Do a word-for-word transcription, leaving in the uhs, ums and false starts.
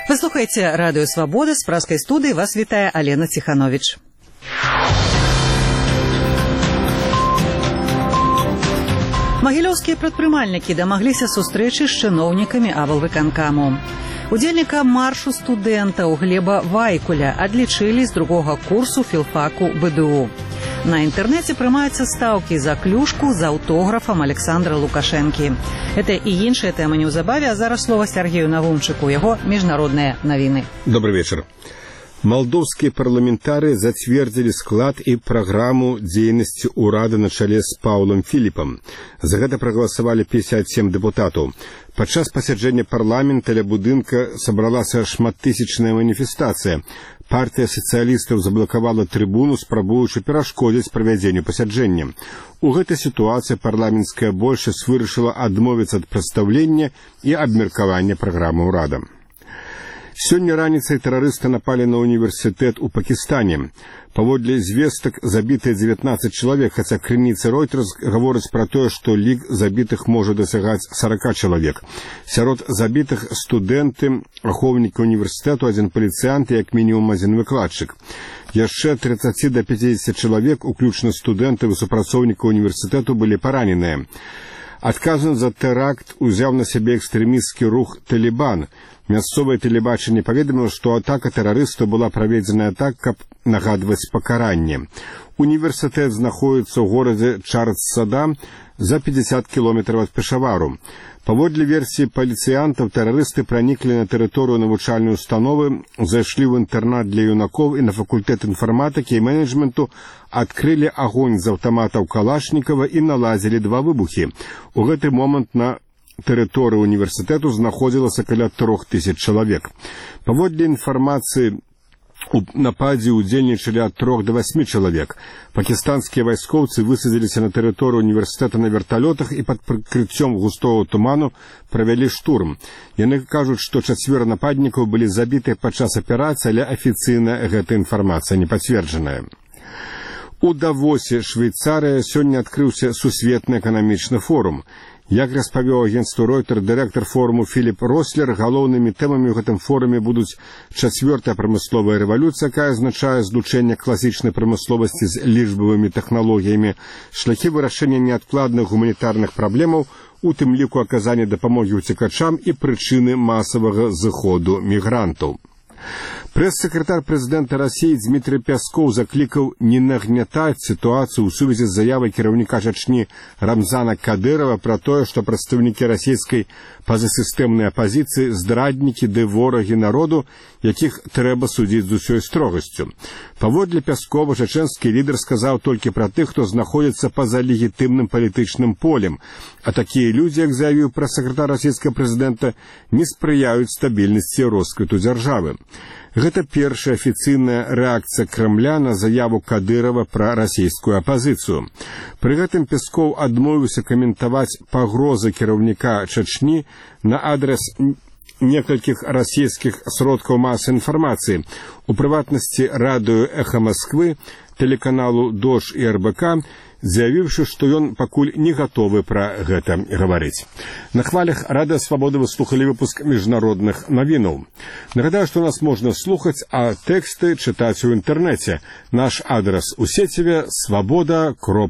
Вы слухаеце радыё Свабода, з праскай студыі вас вітае Алена Ціхановіч. Магілёўскія прадпрымальнікі дамагліся сустрэчы з чыноўнікамі аблвыканкаму. Удзельніка маршу студэнтаў Глеба Вайкуля адлічылі з другога курсу філфаку бэ дэ у. На інтэрнэце прымаюцца стаўкі за клюшку з аўтографам Александра Лукашэнкі. Это і іншыя тэмы неўзабаве, а зараз слова Сергею Навумчыку, яго міжнародныя навіны. Добрый вечер. Молдовские парламентары зацвердзілі склад і праграму дзейнасці ўрада на чале з Паўлам Філіпам. За гэта прагаласавалі пятьдесят семь дэпутатаў. Падчас пасяджэння парламента ля будынка сабралася шматтысячная маніфестацыя. Партія сацыялістаў заблакавала трыбуну, спрабуючы перашкодзіць правядзенню пасяджэння. У гэтай сітуацыі парламенцкая большасць вырашыла адмовіцца ад прадстаўлення і абмеркавання праграмы ўрада. Сёння раніцай тэрарысты напалі на універсітэт у Пакістане. Паводле звестак забітыя дзевятнаццаць чалавек, хаця крыніцы Reuters гавораць пра тое, што лік забітых можа дасягаць сорок чалавек. Сярод забітых студэнты, ахоўнікі універсітэту, адзін паліцыянт і як мінімум адзін выкладчык. Яшчэ ад тридцати до пятидесяти чалавек, уключна студэнтаў і супрацоўнікаў універсітэту, былі параненыя. Адказнасць за тэракт узяў на сябе экстрэмісцкі рух «Талібан». Мясцовае тэлебачанне паведаміла, што атака тэрарыстаў была праведзеная так, каб нагадваць пакаранне. Універсітэт знаходіцца ў горадзе Чардсада за пятьдесят кіламетраў ад Пешавару. Паводле версіі паліцыянтаў, тэрарысты праніклі на тэрыторыю навучальнай установы, зайшлі ў інтэрнат для юнакоў і на факультэт інфарматыкі і менеджменту, адкрылі агонь з аўтаматаў Калашнікава і наладзілі два выбухі. У гэты момант на тэрыторыі універсітэту знаходзілася каля трох тысяч чалавек. Паводле інфармацыі, у нападзе удзельнічалі ад трох до восьми чалавек. Пакістанскія вайскоўцы высадзіліся на тэрыторыю універсітэта на верталётах і пад прыкрыццём густого туману правялі штурм. Яны кажуць, што чацвёра нападнікаў былі забітыя падчас аперацыі, але афіцыйна гэта інфармацыя не пацверджаная. У Давосе, Швейцарыя, сёння адкрыўся сусветны эканамічны форум. Як распавёў агенцтву Reuters дырэктар форуму Філіп Рослер, галоўнымі тэмамі ў гэтым форуме будуць чацвёртая прамысловая рэвалюцыя, якая азначае злучэнне класічнай прамысловасці з лічбавымі тэхналогіямі, шляхі вырашэння неадкладных гуманітарных праблемаў, у тым ліку аказання дапамогі ўцекачам і прычыны масавага зыходу мігрантаў. Прэс-сакратар прэзідэнта Расіі Дмітрий Пяскоў заклікаў не нагнятаць сітуацыю ў сувязі з заявай кіраўніка Чачні Рамзана Кадырова пра тое, што прадстаўнікі расійскай пазасістэмнай апазіцыі здраднікі ды ворагі народу, якіх трэба судзіць з усёй строгасцю. Паводле Пяскова, чачэнскі лідар сказаў толькі пра тых, хто знаходзіцца па-за легітымным палітычным полем, а такія людзі, як заявіў прэс-сакратар расійскага прэзідэнта, не спрыяюць стабільнасці і росквіту дзяржавы. Гэта першая афіцыйная рэакцыя Крамля на заяву Кадырова пра расійскую апазіцыю. Пры гэтым Пяскоў адмовіўся каментаваць пагрозы кіраўніка Чачні на адрес некалькіх расійскіх сродкаў масавай інфармацыі, у прыватнасці радыё «Эхо Москвы», тэлеканалу «Дождь» і эр бэ ка, заявіўшы, што ён пакуль не гатовы пра гэта гаварыць. На хвалях Радыё Свабода вы слухалі выпуск міжнародных навінаў. Нагадаю, што нас можна слухаць, а тэксты чытаць у інтэрнэце. Наш адрас у сеціве свабода кропка